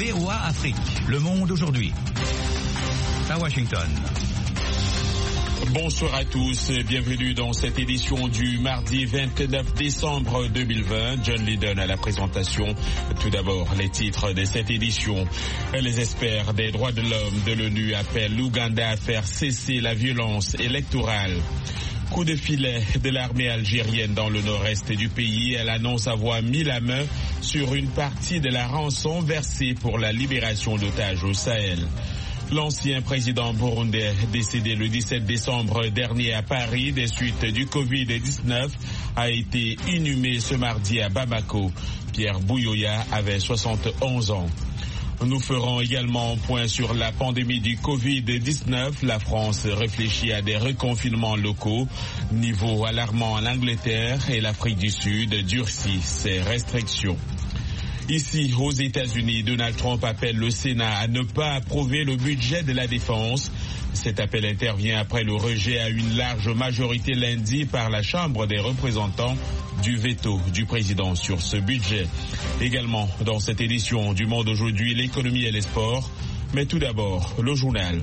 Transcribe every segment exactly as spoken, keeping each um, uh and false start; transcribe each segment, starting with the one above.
V O A Afrique, Le Monde aujourd'hui. À Washington. Bonsoir à tous et bienvenue dans cette édition du mardi vingt-neuf décembre deux mille vingt. John Lydon à la présentation. Tout d'abord, les titres de cette édition. Les experts des droits de l'homme de l'ONU appellent l'Ouganda à faire cesser la violence électorale. Coup de filet de l'armée algérienne dans le nord-est du pays. Elle annonce avoir mis la main sur une partie de la rançon versée pour la libération d'otages au Sahel. L'ancien président burundais, décédé le dix-sept décembre dernier à Paris des suites du covid dix-neuf, a été inhumé ce mardi à Bamako. Pierre Bouyoya avait soixante et onze ans. Nous ferons également un point sur la pandémie du covid dix-neuf. La France réfléchit à des reconfinements locaux. Niveau alarmant en Angleterre et l'Afrique du Sud durcit ses restrictions. Ici, aux États-Unis, Donald Trump appelle le Sénat à ne pas approuver le budget de la défense. Cet appel intervient après le rejet à une large majorité lundi par la Chambre des représentants du veto du président sur ce budget. Également, dans cette édition du Monde aujourd'hui, l'économie et les sports. Mais tout d'abord, le journal.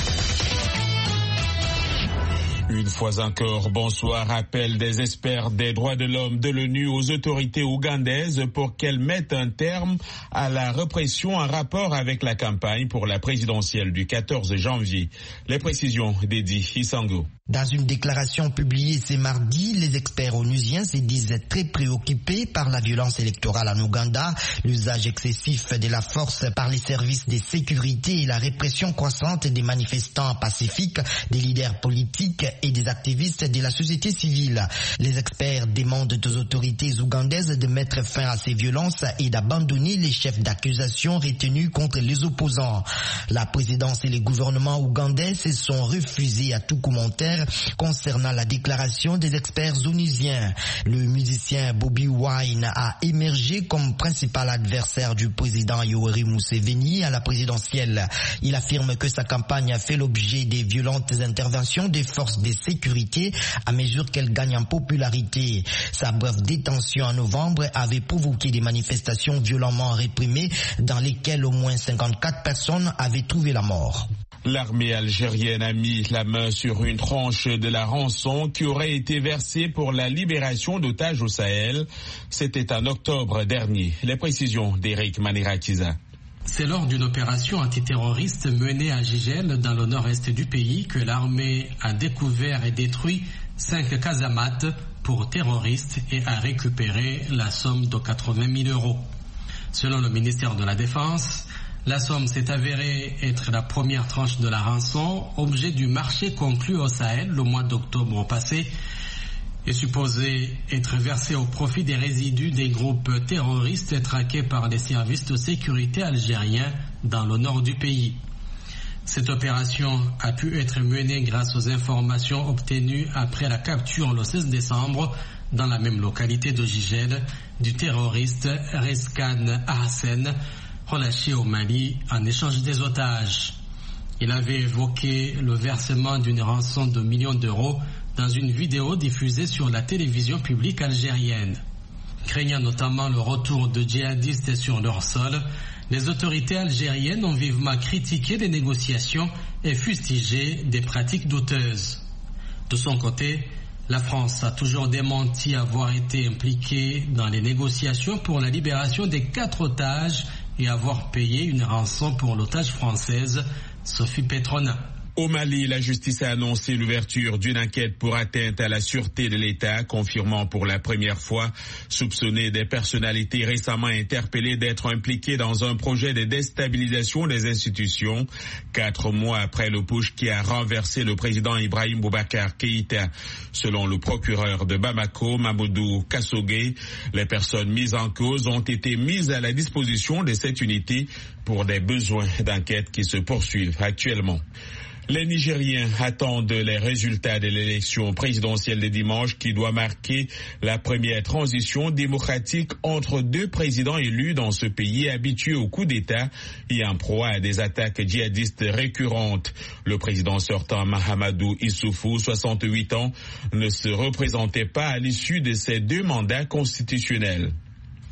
Une fois encore, bonsoir. Appel des experts des droits de l'homme de l'ONU aux autorités ougandaises pour qu'elles mettent un terme à la répression en rapport avec la campagne pour la présidentielle du quatorze janvier. Les précisions d'Eddie Isango. Dans une déclaration publiée ce mardi, les experts onusiens se disent très préoccupés par la violence électorale en Ouganda, l'usage excessif de la force par les services de sécurité et la répression croissante des manifestants pacifiques, des leaders politiques et des activistes de la société civile. Les experts demandent aux autorités ougandaises de mettre fin à ces violences et d'abandonner les chefs d'accusation retenus contre les opposants. La présidence et le gouvernement ougandais se sont refusés à tout commentaire concernant la déclaration des experts onusiens. Le musicien Bobby Wine a émergé comme principal adversaire du président Yoweri Museveni à la présidentielle. Il affirme que sa campagne a fait l'objet des violentes interventions des forces de sécurité à mesure qu'elle gagne en popularité. Sa brève détention en novembre avait provoqué des manifestations violemment réprimées dans lesquelles au moins cinquante-quatre personnes avaient trouvé la mort. L'armée algérienne a mis la main sur une tranche de la rançon qui aurait été versée pour la libération d'otages au Sahel. C'était en octobre dernier. Les précisions d'Eric Manirakiza. C'est lors d'une opération antiterroriste menée à Jijel, dans le nord-est du pays, que l'armée a découvert et détruit cinq casemates pour terroristes et a récupéré la somme de quatre-vingt mille euros. Selon le ministère de la Défense, la somme s'est avérée être la première tranche de la rançon, objet du marché conclu au Sahel le mois d'octobre passé, est supposée être versée au profit des résidus des groupes terroristes traqués par les services de sécurité algériens dans le nord du pays. Cette opération a pu être menée grâce aux informations obtenues après la capture le seize décembre dans la même localité de Jijel du terroriste Reskan Hassen, relâché au Mali en échange des otages. Il avait évoqué le versement d'une rançon de millions d'euros dans une vidéo diffusée sur la télévision publique algérienne. Craignant notamment le retour de djihadistes sur leur sol, les autorités algériennes ont vivement critiqué les négociations et fustigé des pratiques douteuses. De son côté, la France a toujours démenti avoir été impliquée dans les négociations pour la libération des quatre otages et avoir payé une rançon pour l'otage française, Sophie Petrona. Au Mali, la justice a annoncé l'ouverture d'une enquête pour atteinte à la sûreté de l'État, confirmant pour la première fois soupçonner des personnalités récemment interpellées d'être impliquées dans un projet de déstabilisation des institutions. Quatre mois après le putsch qui a renversé le président Ibrahim Boubacar Keïta. Selon le procureur de Bamako, Mamadou Kassogué, les personnes mises en cause ont été mises à la disposition de cette unité pour des besoins d'enquête qui se poursuivent actuellement. Les Nigériens attendent les résultats de l'élection présidentielle de dimanche qui doit marquer la première transition démocratique entre deux présidents élus dans ce pays habitué au coup d'État et en proie à des attaques djihadistes récurrentes. Le président sortant Mahamadou Issoufou, soixante-huit ans, ne se représentait pas à l'issue de ces deux mandats constitutionnels.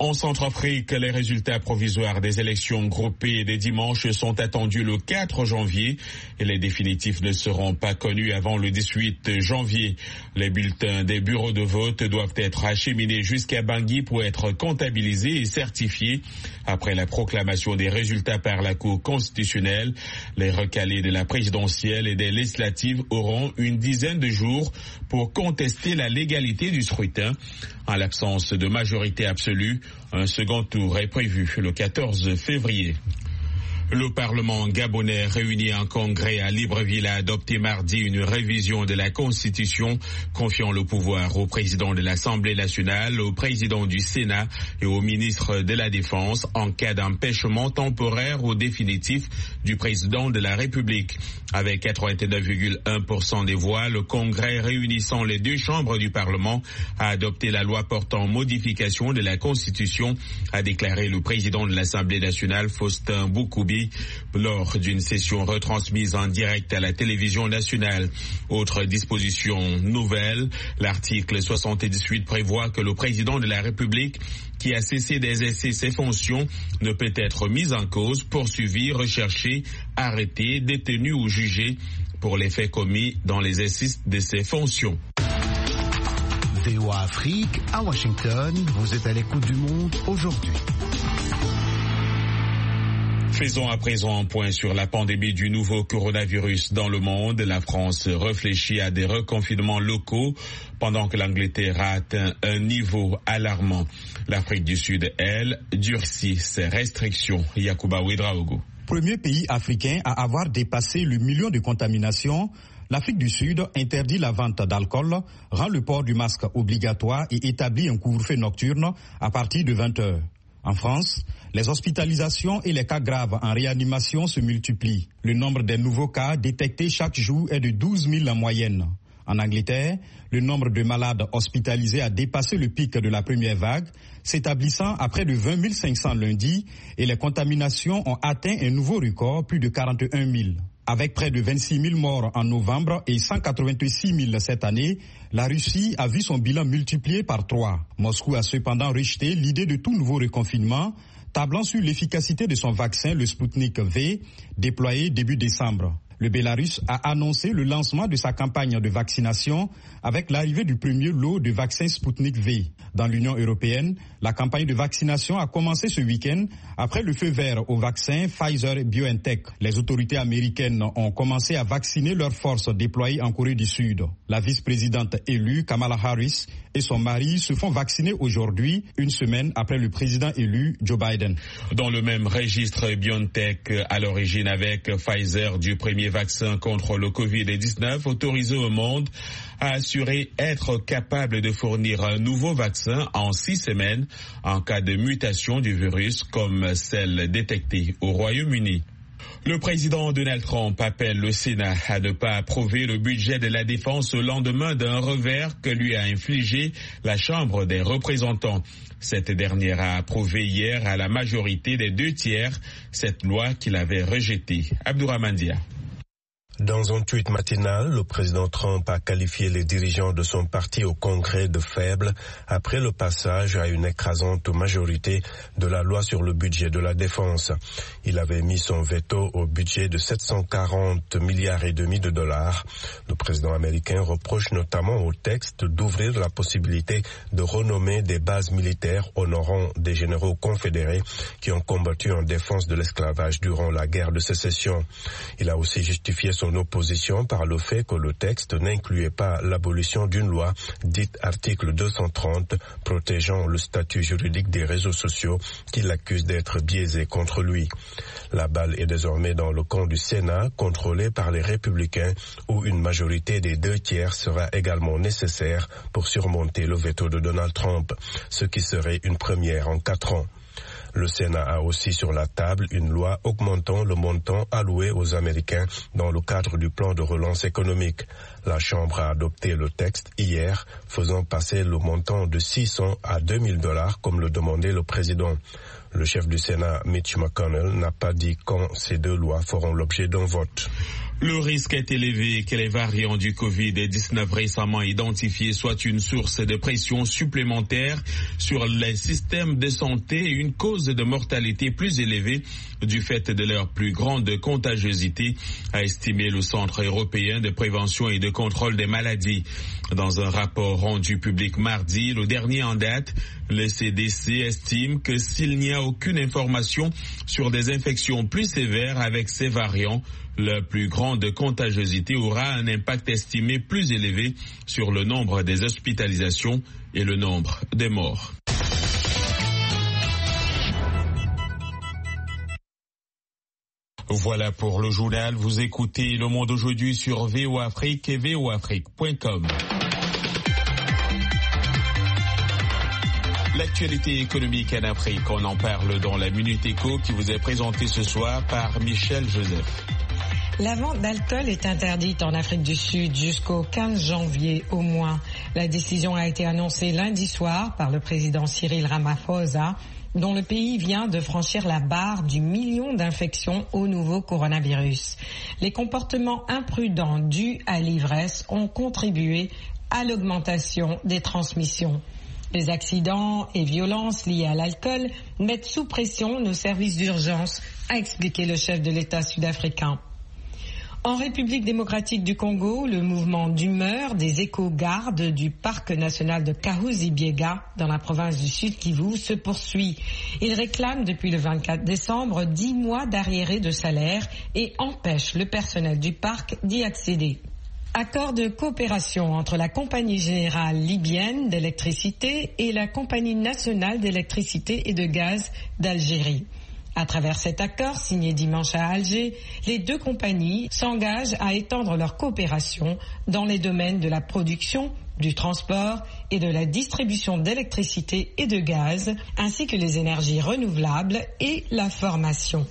En Centrafrique, les résultats provisoires des élections groupées des dimanches sont attendus le quatre janvier et les définitifs ne seront pas connus avant le dix-huit janvier. Les bulletins des bureaux de vote doivent être acheminés jusqu'à Bangui pour être comptabilisés et certifiés. Après la proclamation des résultats par la Cour constitutionnelle, les recalés de la présidentielle et des législatives auront une dizaine de jours pour contester la légalité du scrutin. En l'absence de majorité absolue, un second tour est prévu le quatorze février. Le Parlement gabonais réuni en congrès à Libreville a adopté mardi une révision de la Constitution confiant le pouvoir au président de l'Assemblée nationale, au président du Sénat et au ministre de la Défense en cas d'empêchement temporaire ou définitif du président de la République. Avec quatre-vingt-neuf virgule un pour cent des voix, le congrès réunissant les deux chambres du Parlement a adopté la loi portant modification de la Constitution, a déclaré le président de l'Assemblée nationale, Faustin Boukoubi, lors d'une session retransmise en direct à la télévision nationale. Autre disposition nouvelle, l'article soixante-dix-huit prévoit que le président de la République qui a cessé d'exercer ses fonctions ne peut être mis en cause, poursuivi, recherché, arrêté, détenu ou jugé pour les faits commis dans l'exercice de ses fonctions. V O A Afrique, à Washington, vous êtes à l'écoute du monde aujourd'hui. Faisons à présent un point sur la pandémie du nouveau coronavirus dans le monde. La France réfléchit à des reconfinements locaux pendant que l'Angleterre a atteint un niveau alarmant. L'Afrique du Sud, elle, durcit ses restrictions. Yacouba Ouedraogo. Premier pays africain à avoir dépassé le million de contaminations, l'Afrique du Sud interdit la vente d'alcool, rend le port du masque obligatoire et établit un couvre-feu nocturne à partir de vingt heures. En France, les hospitalisations et les cas graves en réanimation se multiplient. Le nombre des nouveaux cas détectés chaque jour est de douze mille en moyenne. En Angleterre, le nombre de malades hospitalisés a dépassé le pic de la première vague, s'établissant à près de vingt mille cinq cents lundi, et les contaminations ont atteint un nouveau record, plus de quarante et un mille. Avec près de vingt-six mille morts en novembre et cent quatre-vingt-six mille cette année, la Russie a vu son bilan multiplié par trois. Moscou a cependant rejeté l'idée de tout nouveau reconfinement, tablant sur l'efficacité de son vaccin, le Sputnik V, déployé début décembre. Le Bélarus a annoncé le lancement de sa campagne de vaccination avec l'arrivée du premier lot de vaccins Sputnik V. Dans l'Union européenne, la campagne de vaccination a commencé ce week-end après le feu vert au vaccin Pfizer-BioNTech. Les autorités américaines ont commencé à vacciner leurs forces déployées en Corée du Sud. La vice-présidente élue, Kamala Harris, et son mari se font vacciner aujourd'hui, une semaine après le président élu, Joe Biden. Dans le même registre, BioNTech, à l'origine avec Pfizer du premier vaccin contre le covid dix-neuf, autorisé au monde, a assuré être capable de fournir un nouveau vaccin en six semaines en cas de mutation du virus comme celle détectée au Royaume-Uni. Le président Donald Trump appelle le Sénat à ne pas approuver le budget de la défense au lendemain d'un revers que lui a infligé la Chambre des représentants. Cette dernière a approuvé hier à la majorité des deux tiers cette loi qu'il avait rejetée. Abdourahmane Dia. Dans un tweet matinal, le président Trump a qualifié les dirigeants de son parti au Congrès de faibles après le passage à une écrasante majorité de la loi sur le budget de la défense. Il avait mis son veto au budget de sept cent quarante milliards et demi de dollars. Le président américain reproche notamment au texte d'ouvrir la possibilité de renommer des bases militaires honorant des généraux confédérés qui ont combattu en défense de l'esclavage durant la guerre de sécession. Il a aussi justifié son opposition par le fait que le texte n'incluait pas l'abolition d'une loi dite article deux cent trente protégeant le statut juridique des réseaux sociaux qu'il accuse d'être biaisé contre lui. La balle est désormais dans le camp du Sénat, contrôlé par les républicains, où une majorité des deux tiers sera également nécessaire pour surmonter le veto de Donald Trump, ce qui serait une première en quatre ans. Le Sénat a aussi sur la table une loi augmentant le montant alloué aux Américains dans le cadre du plan de relance économique. La Chambre a adopté le texte hier, faisant passer le montant de six cents à deux mille dollars comme le demandait le président. Le chef du Sénat, Mitch McConnell, n'a pas dit quand ces deux lois feront l'objet d'un vote. Le risque est élevé que les variants du covid dix-neuf récemment identifiés soient une source de pression supplémentaire sur les systèmes de santé et une cause de mortalité plus élevée du fait de leur plus grande contagiosité, a estimé le Centre européen de prévention et de contrôle des maladies. Dans un rapport rendu public mardi, le dernier en date, le C D C estime que s'il n'y a aucune information sur des infections plus sévères avec ces variants, la plus grande contagiosité aura un impact estimé plus élevé sur le nombre des hospitalisations et le nombre des morts. Voilà pour le journal. Vous écoutez Le Monde aujourd'hui sur V O Afrique et V O Afrique point com. L'actualité économique en Afrique, on en parle dans la Minute Éco qui vous est présentée ce soir par Michel Joseph. La vente d'alcool est interdite en Afrique du Sud jusqu'au quinze janvier au moins. La décision a été annoncée lundi soir par le président Cyril Ramaphosa, dont le pays vient de franchir la barre du million d'infections au nouveau coronavirus. Les comportements imprudents dus à l'ivresse ont contribué à l'augmentation des transmissions. Les accidents et violences liés à l'alcool mettent sous pression nos services d'urgence, a expliqué le chef de l'État sud-africain. En République démocratique du Congo, le mouvement d'humeur des éco-gardes du parc national de Kahuzi-Biega, dans la province du Sud Kivu, se poursuit. Ils réclament depuis le vingt-quatre décembre dix mois d'arriérés de salaire et empêchent le personnel du parc d'y accéder. Accord de coopération entre la Compagnie générale libyenne d'électricité et la Compagnie nationale d'électricité et de gaz d'Algérie. À travers cet accord signé dimanche à Alger, les deux compagnies s'engagent à étendre leur coopération dans les domaines de la production, du transport et de la distribution d'électricité et de gaz, ainsi que les énergies renouvelables et la formation.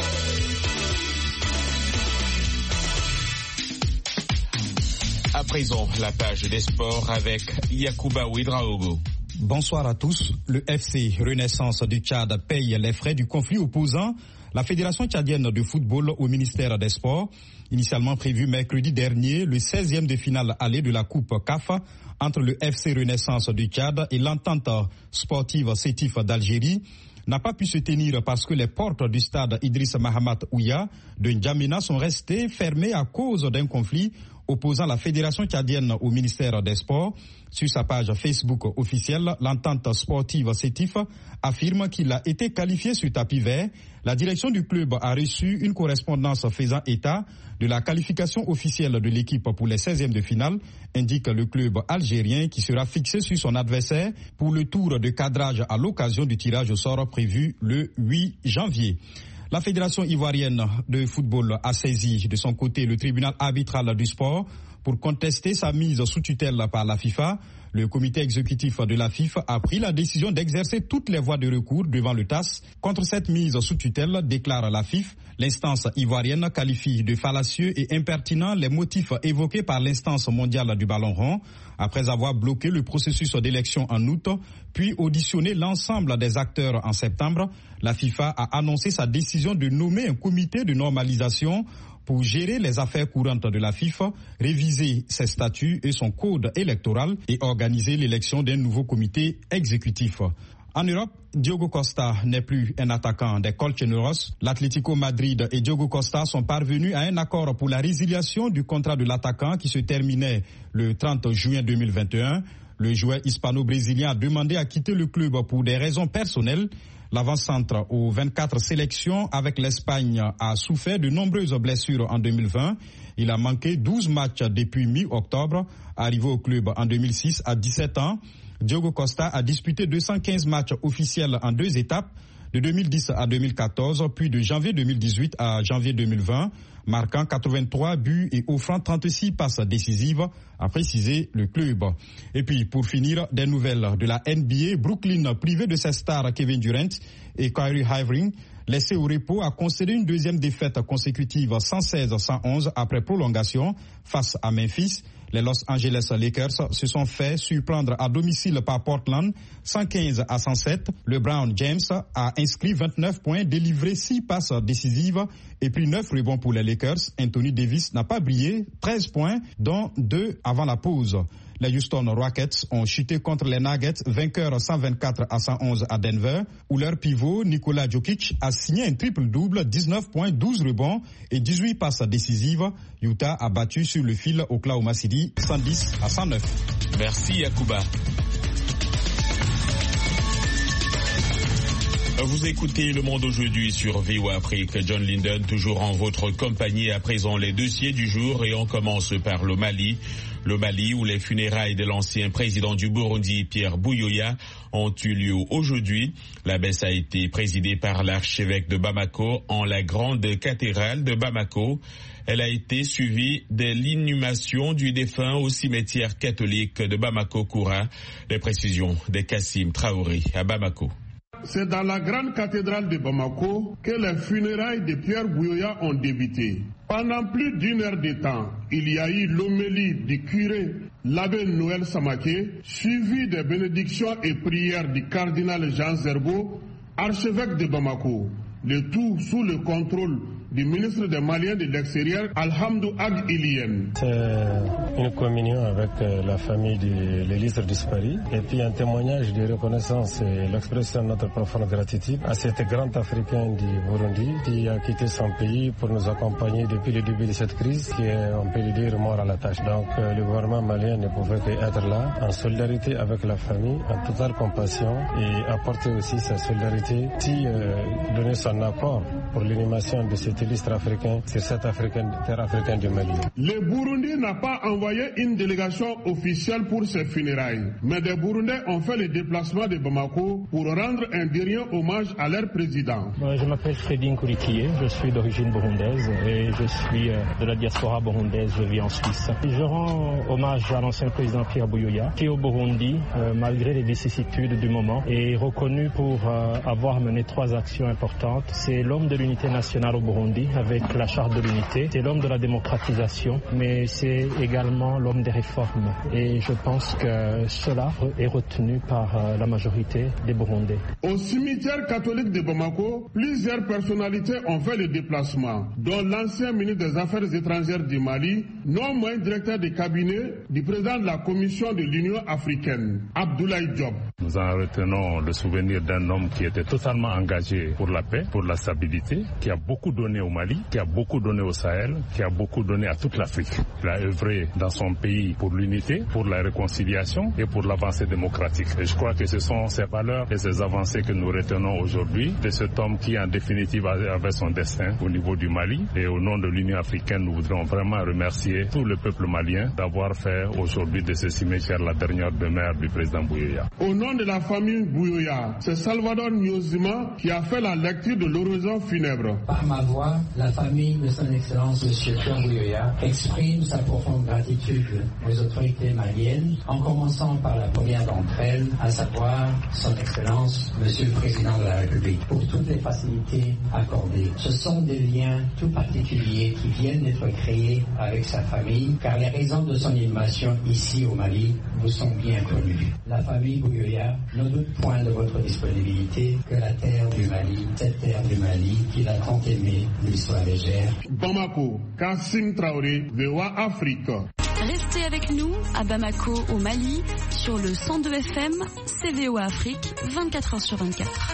À présent, la page des sports avec Yacouba Ouedraogo. Bonsoir à tous. Le F C Renaissance du Tchad paye les frais du conflit opposant la Fédération tchadienne de football au ministère des Sports. Initialement prévu mercredi dernier, le seizième de finale aller de la Coupe C A F entre le F C Renaissance du Tchad et l'entente sportive Sétif d'Algérie n'a pas pu se tenir parce que les portes du stade Idriss Mahamat Ouya de N'Djamena sont restées fermées à cause d'un conflit opposant la Fédération tchadienne au ministère des Sports. Sur sa page Facebook officielle, l'entente sportive Sétif affirme qu'il a été qualifié sur tapis vert. La direction du club a reçu une correspondance faisant état de la qualification officielle de l'équipe pour les seizièmes de finale, indique le club algérien qui sera fixé sur son adversaire pour le tour de cadrage à l'occasion du tirage au sort prévu le huit janvier. La Fédération ivoirienne de football a saisi de son côté le tribunal arbitral du sport pour contester sa mise sous tutelle par la FIFA. Le comité exécutif de la FIFA a pris la décision d'exercer toutes les voies de recours devant le T A S contre cette mise sous tutelle, déclare la FIFA. L'instance ivoirienne qualifie de fallacieux et impertinents les motifs évoqués par l'instance mondiale du ballon rond après avoir bloqué le processus d'élection en août, puis auditionné l'ensemble des acteurs en septembre. La FIFA a annoncé sa décision de nommer un comité de normalisation pour gérer les affaires courantes de la FIFA, réviser ses statuts et son code électoral et organiser l'élection d'un nouveau comité exécutif. En Europe, Diogo Costa n'est plus un attaquant des Colchoneros. L'Atlético Madrid et Diogo Costa sont parvenus à un accord pour la résiliation du contrat de l'attaquant qui se terminait le trente juin deux mille vingt et un. Le joueur hispano-brésilien a demandé à quitter le club pour des raisons personnelles. L'avant-centre aux vingt-quatre sélections avec l'Espagne a souffert de nombreuses blessures en deux mille vingt. Il a manqué douze matchs depuis mi-octobre. Arrivé au club en deux mille six à dix-sept ans, Diogo Costa a disputé deux cent quinze matchs officiels en deux étapes, de deux mille dix à deux mille quatorze, puis de janvier deux mille dix-huit à janvier deux mille vingt, marquant quatre-vingt-trois buts et offrant trente-six passes décisives, a précisé le club. Et puis, pour finir, des nouvelles de la N B A, Brooklyn, privé de ses stars Kevin Durant et Kyrie Irving, laissé au repos, a concédé une deuxième défaite consécutive cent seize à cent onze après prolongation face à Memphis. Les Los Angeles Lakers se sont fait surprendre à domicile par Portland, cent quinze à cent sept. LeBron James a inscrit vingt-neuf points, délivré six passes décisives et pris neuf rebonds pour les Lakers. Anthony Davis n'a pas brillé, treize points, dont deux avant la pause. Les Houston Rockets ont chuté contre les Nuggets, vainqueurs cent vingt-quatre à cent onze à Denver, où leur pivot Nikola Jokic a signé un triple-double, dix-neuf points, douze rebonds et dix-huit passes décisives. Utah a battu sur le fil Oklahoma City cent dix à cent neuf. Merci Yacouba. Vous écoutez Le Monde aujourd'hui sur V O A Afrique. John Linden, toujours en votre compagnie. À présent, les dossiers du jour et on commence par le Mali. Le Mali, où les funérailles de l'ancien président du Burundi, Pierre Buyoya, ont eu lieu aujourd'hui. La messe a été présidée par l'archevêque de Bamako en la grande cathédrale de Bamako. Elle a été suivie de l'inhumation du défunt au cimetière catholique de Bamako-Koura. Les précisions de Kassim Traoré à Bamako. C'est dans la grande cathédrale de Bamako que les funérailles de Pierre Buyoya ont débuté. Pendant plus d'une heure de temps, il y a eu l'homélie du curé l'abbé Noël Samaké, suivi des bénédictions et prières du cardinal Jean Zerbo, archevêque de Bamako. Le tout sous le contrôle du ministre des Maliens de l'extérieur, Alhamdou Ag Ilien. C'est une communion avec la famille de l'Élysée disparu et puis un témoignage de reconnaissance et l'expression de notre profonde gratitude à cet grand Africain du Burundi qui a quitté son pays pour nous accompagner depuis le début de cette crise qui est, on peut le dire, mort à la tâche. Donc le gouvernement malien ne pouvait qu'être là en solidarité avec la famille, en totale compassion et apporter aussi sa solidarité, si euh, donner son apport pour l'inhumation de cette illustre africain sur cette africaine, terre africaine du Mali. Le Burundi n'a pas envoyé une délégation officielle pour ses funérailles, mais des Burundais ont fait le déplacement de Bamako pour rendre un dernier hommage à leur président. Je m'appelle Fredin Kourikié, je suis d'origine burundaise et je suis de la diaspora burundaise, je vis en Suisse. Je rends hommage à l'ancien président Pierre Buyoya, qui au Burundi, euh, malgré les vicissitudes du moment, est reconnu pour euh, avoir mené trois actions importantes. C'est l'homme de l'unité nationale au Burundi, avec la charte de l'unité, c'est l'homme de la démocratisation, mais c'est également l'homme des réformes. Et je pense que cela est retenu par la majorité des Burundais. Au cimetière catholique de Bamako, plusieurs personnalités ont fait le déplacement, dont l'ancien ministre des Affaires étrangères du Mali, non moins directeur de cabinet du président de la Commission de l'Union africaine, Abdoulaye Diop. Nous en retenons le souvenir d'un homme qui était totalement engagé pour la paix, pour la stabilité, qui a beaucoup donné au Mali, qui a beaucoup donné au Sahel, qui a beaucoup donné à toute l'Afrique. Il a œuvré dans son pays pour l'unité, pour la réconciliation et pour l'avancée démocratique. Et je crois que ce sont ces valeurs et ces avancées que nous retenons aujourd'hui de cet homme qui en définitive avait son destin au niveau du Mali. Et au nom de l'Union africaine, nous voudrions vraiment remercier tout le peuple malien d'avoir fait aujourd'hui de ce cimetière la dernière demeure du président Buyoya. Au nom de la famille Buyoya, c'est Salvador Nyozima qui a fait la lecture de l'oraison funèbre. Par ma voix, la famille de son Excellence M. Pierre Buyoya exprime sa profonde gratitude aux autorités maliennes, en commençant par la première d'entre elles, à savoir son Excellence M. le Président de la République, pour toutes les facilités accordées. Ce sont des liens tout particuliers qui viennent d'être créés avec sa famille, car les raisons de son inhumation ici au Mali vous sont bien connues. La famille Buyoya ne doute point de votre disponibilité, que la terre du Mali, cette terre du Mali qu'il a tant aimée, lui soit légère. Bamako, Kassim Traoré, V O A Afrique. Restez avec nous à Bamako au Mali sur le cent deux F M, c'est V O A Afrique, vingt-quatre heures sur vingt-quatre.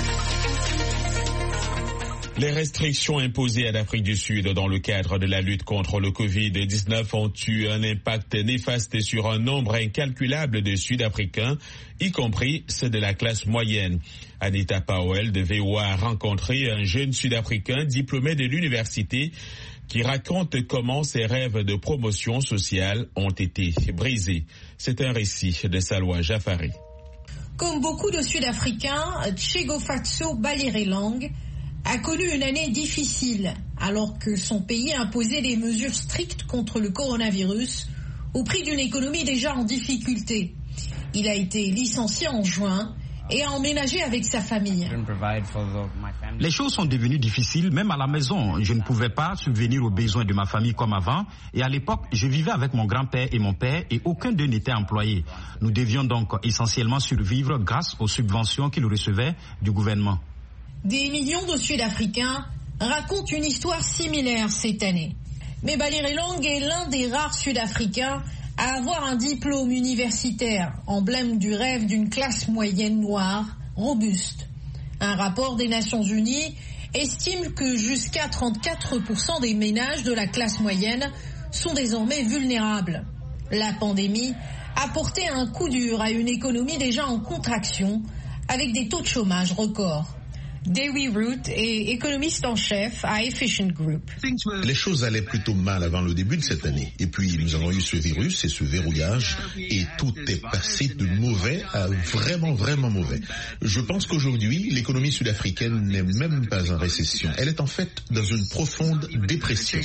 Les restrictions imposées à l'Afrique du Sud dans le cadre de la lutte contre le covid dix-neuf ont eu un impact néfaste sur un nombre incalculable de Sud-Africains, y compris ceux de la classe moyenne. Anita Powell de V O A a rencontré un jeune Sud-Africain diplômé de l'université qui raconte comment ses rêves de promotion sociale ont été brisés. C'est un récit de Salwa Jafari. Comme beaucoup de Sud-Africains, Tshegofatso Balirelang a connu une année difficile alors que son pays imposait des mesures strictes contre le coronavirus au prix d'une économie déjà en difficulté. Il a été licencié en juin et à emménager avec sa famille. Les choses sont devenues difficiles, même à la maison. Je ne pouvais pas subvenir aux besoins de ma famille comme avant. Et à l'époque, je vivais avec mon grand-père et mon père et aucun d'eux n'était employé. Nous devions donc essentiellement survivre grâce aux subventions qu'ils recevaient du gouvernement. Des millions de Sud-Africains racontent une histoire similaire cette année. Mais Balirelong est l'un des rares Sud-Africains à avoir un diplôme universitaire, emblème du rêve d'une classe moyenne noire robuste. Un rapport des Nations Unies estime que jusqu'à trente-quatre pour cent des ménages de la classe moyenne sont désormais vulnérables. La pandémie a porté un coup dur à une économie déjà en contraction, avec des taux de chômage records. Dewi Root est économiste en chef à Efficient Group. Les choses allaient plutôt mal avant le début de cette année. Et puis nous avons eu ce virus et ce verrouillage et tout est passé de mauvais à vraiment, vraiment mauvais. Je pense qu'aujourd'hui, l'économie sud-africaine n'est même pas en récession. Elle est en fait dans une profonde dépression.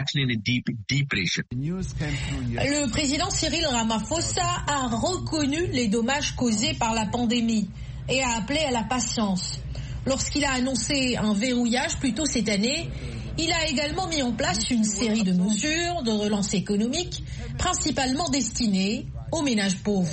Le président Cyril Ramaphosa a reconnu les dommages causés par la pandémie et a appelé à la patience. Lorsqu'il a annoncé un verrouillage plus tôt cette année, il a également mis en place une série de mesures de relance économique, principalement destinées aux ménages pauvres.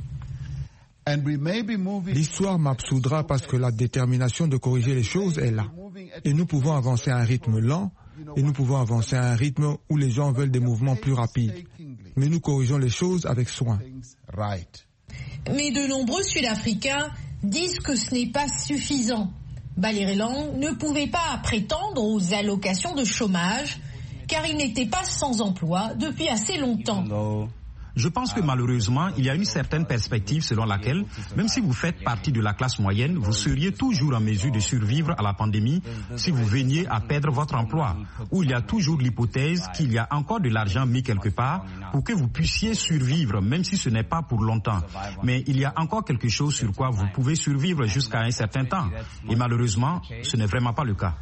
L'histoire m'absoudra parce que la détermination de corriger les choses est là. Et nous pouvons avancer à un rythme lent, et nous pouvons avancer à un rythme où les gens veulent des mouvements plus rapides. Mais nous corrigeons les choses avec soin. Mais de nombreux Sud-Africains disent que ce n'est pas suffisant. Balirelong ne pouvait pas prétendre aux allocations de chômage car il n'était pas sans emploi depuis assez longtemps. Je pense que malheureusement, il y a une certaine perspective selon laquelle, même si vous faites partie de la classe moyenne, vous seriez toujours en mesure de survivre à la pandémie si vous veniez à perdre votre emploi. Ou il y a toujours l'hypothèse qu'il y a encore de l'argent mis quelque part pour que vous puissiez survivre, même si ce n'est pas pour longtemps. Mais il y a encore quelque chose sur quoi vous pouvez survivre jusqu'à un certain temps. Et malheureusement, ce n'est vraiment pas le cas.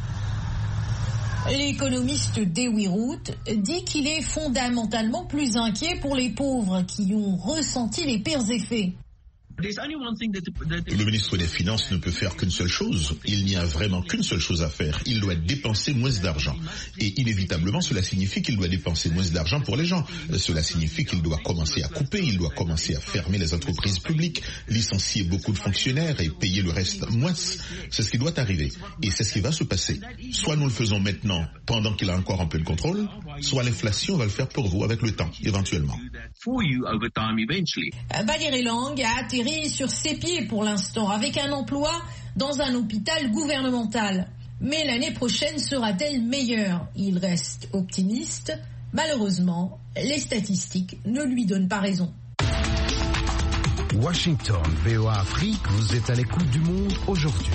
L'économiste Dewi Root dit qu'il est fondamentalement plus inquiet pour les pauvres qui ont ressenti les pires effets. Le ministre des Finances ne peut faire qu'une seule chose. Il n'y a vraiment qu'une seule chose à faire. Il doit dépenser moins d'argent. Et inévitablement, cela signifie qu'il doit dépenser moins d'argent pour les gens. Cela signifie qu'il doit commencer à couper, il doit commencer à fermer les entreprises publiques, licencier beaucoup de fonctionnaires et payer le reste moins. C'est ce qui doit arriver. Et c'est ce qui va se passer. Soit nous le faisons maintenant, pendant qu'il a encore un peu de contrôle, soit l'inflation va le faire pour vous avec le temps, éventuellement. Balirelong a atterri sur ses pieds pour l'instant, avec un emploi dans un hôpital gouvernemental. Mais l'année prochaine sera-t-elle meilleure? Il reste optimiste. Malheureusement, les statistiques ne lui donnent pas raison. Washington, V O A Afrique, vous êtes à l'écoute du monde aujourd'hui.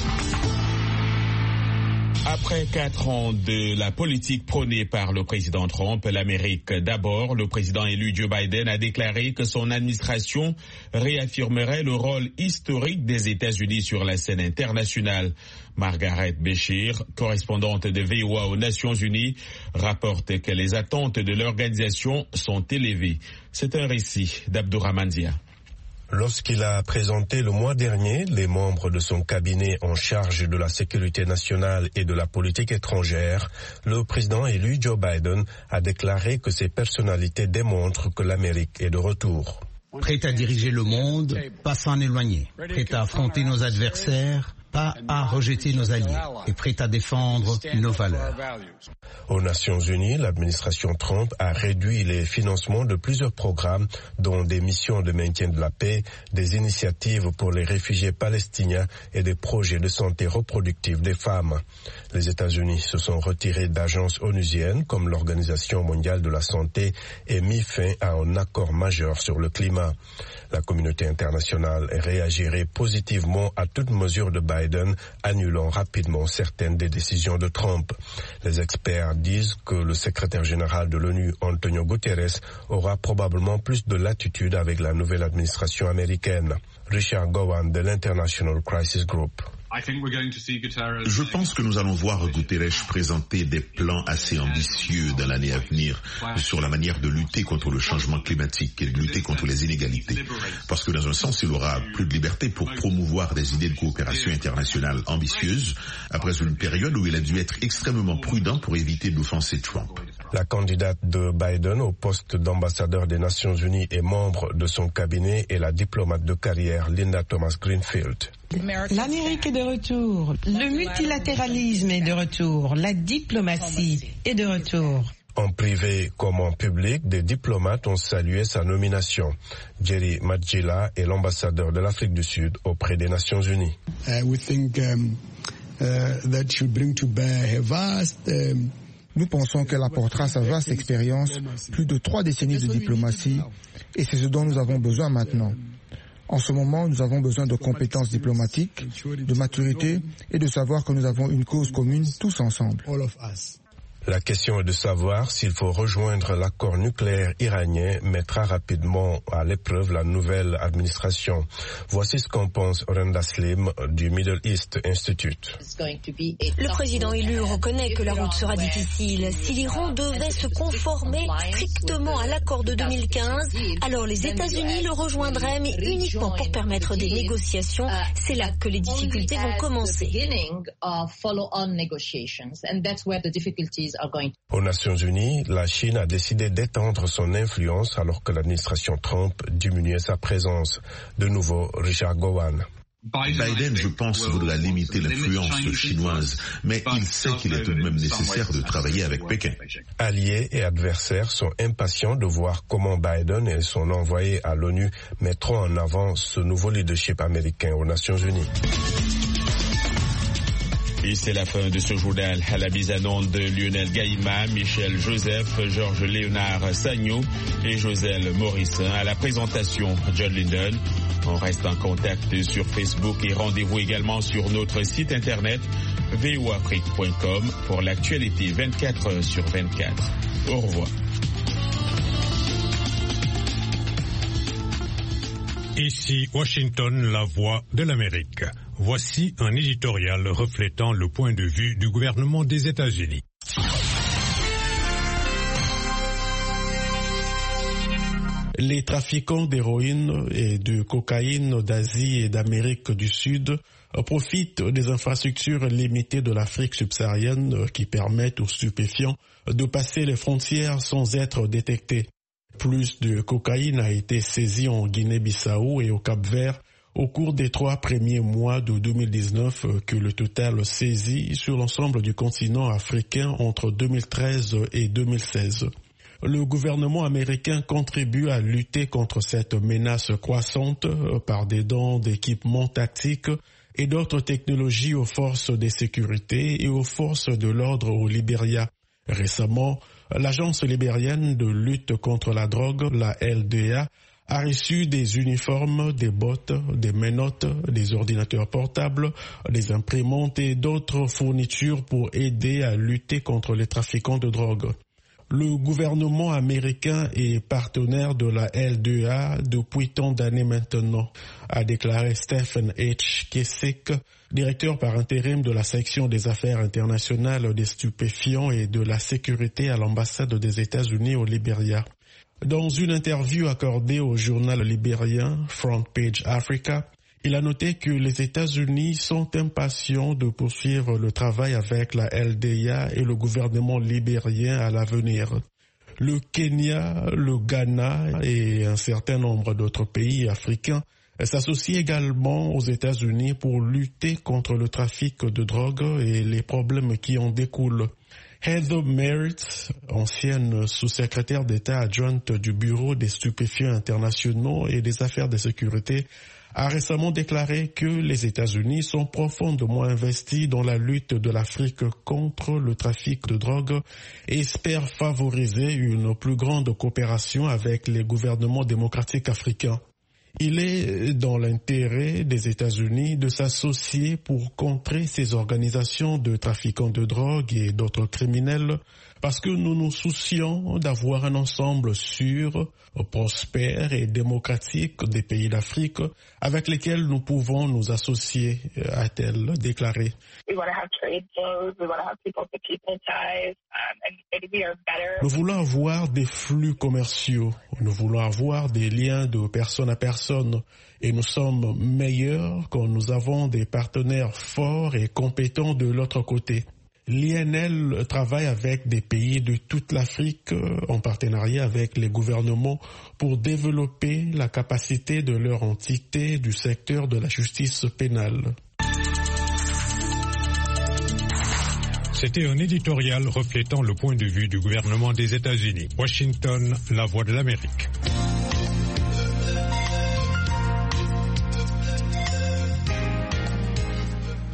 Après quatre ans de la politique prônée par le président Trump, l'Amérique d'abord, le président élu Joe Biden a déclaré que son administration réaffirmerait le rôle historique des États-Unis sur la scène internationale. Margaret Béchir, correspondante de V O A aux Nations Unies, rapporte que les attentes de l'organisation sont élevées. C'est un récit d'Abdourahmane Dia. Lorsqu'il a présenté le mois dernier les membres de son cabinet en charge de la sécurité nationale et de la politique étrangère, le président élu Joe Biden a déclaré que ces personnalités démontrent que l'Amérique est de retour. Prêt à diriger le monde, pas s'en éloigner. Prêt à affronter nos adversaires, pas à rejeter nos alliés. Et prêt à défendre nos valeurs. Aux Nations Unies, l'administration Trump a réduit les financements de plusieurs programmes, dont des missions de maintien de la paix, des initiatives pour les réfugiés palestiniens et des projets de santé reproductive des femmes. Les États-Unis se sont retirés d'agences onusiennes comme l'Organisation mondiale de la santé et mis fin à un accord majeur sur le climat. La communauté internationale réagirait positivement à toute mesure de Biden, annulant rapidement certaines des décisions de Trump. Les experts disent que le secrétaire général de l'ONU, Antonio Guterres, aura probablement plus de latitude avec la nouvelle administration américaine. Richard Gowan de l'International Crisis Group. Je pense que nous allons voir Guterres présenter des plans assez ambitieux dans l'année à venir sur la manière de lutter contre le changement climatique et de lutter contre les inégalités. Parce que dans un sens, il aura plus de liberté pour promouvoir des idées de coopération internationale ambitieuses après une période où il a dû être extrêmement prudent pour éviter d'offenser Trump. La candidate de Biden au poste d'ambassadeur des Nations Unies et membre de son cabinet est la diplomate de carrière Linda Thomas-Greenfield. L'Amérique est de retour, le multilatéralisme est de retour, la diplomatie est de retour. En privé comme en public, des diplomates ont salué sa nomination. Jerry Madjila est l'ambassadeur de l'Afrique du Sud auprès des Nations Unies. Uh, we think, um, uh, that should bring to bear a vast, um, Nous pensons qu'elle apportera sa vaste expérience, plus de trois décennies de diplomatie, et c'est ce dont nous avons besoin maintenant. En ce moment, nous avons besoin de compétences diplomatiques, de maturité et de savoir que nous avons une cause commune tous ensemble. La question est de savoir s'il faut rejoindre l'accord nucléaire iranien mettra rapidement à l'épreuve la nouvelle administration. Voici ce qu'en pense Renda Slim du Middle East Institute. Le président élu reconnaît que la route sera difficile. Si l'Iran devait se conformer strictement à l'accord de deux mille quinze, alors les États-Unis le rejoindraient, mais uniquement pour permettre des négociations. C'est là que les difficultés vont commencer. Aux Nations Unies, la Chine a décidé d'étendre son influence alors que l'administration Trump diminuait sa présence. De nouveau, Richard Gowan. Biden, je pense, voudra limiter l'influence chinoise, mais il sait qu'il est tout de même nécessaire de travailler avec Pékin. Alliés et adversaires sont impatients de voir comment Biden et son envoyé à l'ONU mettront en avant ce nouveau leadership américain aux Nations Unies. Et c'est la fin de ce journal. À la mise en onde de Lionel Gaïma, Michel Joseph, Georges Léonard Sagnou et Joselle Morissin. À la présentation, John Linden. On reste en contact sur Facebook et rendez-vous également sur notre site internet v o afrique point com pour l'actualité vingt-quatre heures sur vingt-quatre. Au revoir. Ici Washington, la voix de l'Amérique. Voici un éditorial reflétant le point de vue du gouvernement des États-Unis. Les trafiquants d'héroïne et de cocaïne d'Asie et d'Amérique du Sud profitent des infrastructures limitées de l'Afrique subsaharienne qui permettent aux stupéfiants de passer les frontières sans être détectés. Plus de cocaïne a été saisie en Guinée-Bissau et au Cap-Vert au cours des trois premiers mois de deux mille dix-neuf que le total saisi sur l'ensemble du continent africain entre deux mille treize et deux mille seize. Le gouvernement américain contribue à lutter contre cette menace croissante par des dons d'équipements tactiques et d'autres technologies aux forces de sécurité et aux forces de l'ordre au Libéria. Récemment, l'agence libérienne de lutte contre la drogue, la L D A, a reçu des uniformes, des bottes, des menottes, des ordinateurs portables, des imprimantes et d'autres fournitures pour aider à lutter contre les trafiquants de drogue. Le gouvernement américain est partenaire de la L D A depuis tant d'années maintenant, a déclaré Stephen H. Kessick, directeur par intérim de la section des affaires internationales des stupéfiants et de la sécurité à l'ambassade des États-Unis au Libéria. Dans une interview accordée au journal libérien Front Page Africa, il a noté que les États-Unis sont impatients de poursuivre le travail avec la L D A et le gouvernement libérien à l'avenir. Le Kenya, le Ghana et un certain nombre d'autres pays africains s'associent également aux États-Unis pour lutter contre le trafic de drogue et les problèmes qui en découlent. Heather Merritt, ancienne sous-secrétaire d'État adjointe du Bureau des stupéfiants internationaux et des affaires de sécurité, a récemment déclaré que les États-Unis sont profondément investis dans la lutte de l'Afrique contre le trafic de drogue et espèrent favoriser une plus grande coopération avec les gouvernements démocratiques africains. Il est dans l'intérêt des États-Unis de s'associer pour contrer ces organisations de trafiquants de drogue et d'autres criminels parce que nous nous soucions d'avoir un ensemble sûr, prospère et démocratique des pays d'Afrique avec lesquels nous pouvons nous associer, a-t-elle déclaré. Nous voulons avoir des flux commerciaux, nous voulons avoir des liens de personne à personne et nous sommes meilleurs quand nous avons des partenaires forts et compétents de l'autre côté. L'I N L travaille avec des pays de toute l'Afrique en partenariat avec les gouvernements pour développer la capacité de leur entité du secteur de la justice pénale. C'était un éditorial reflétant le point de vue du gouvernement des États-Unis. Washington, la voix de l'Amérique.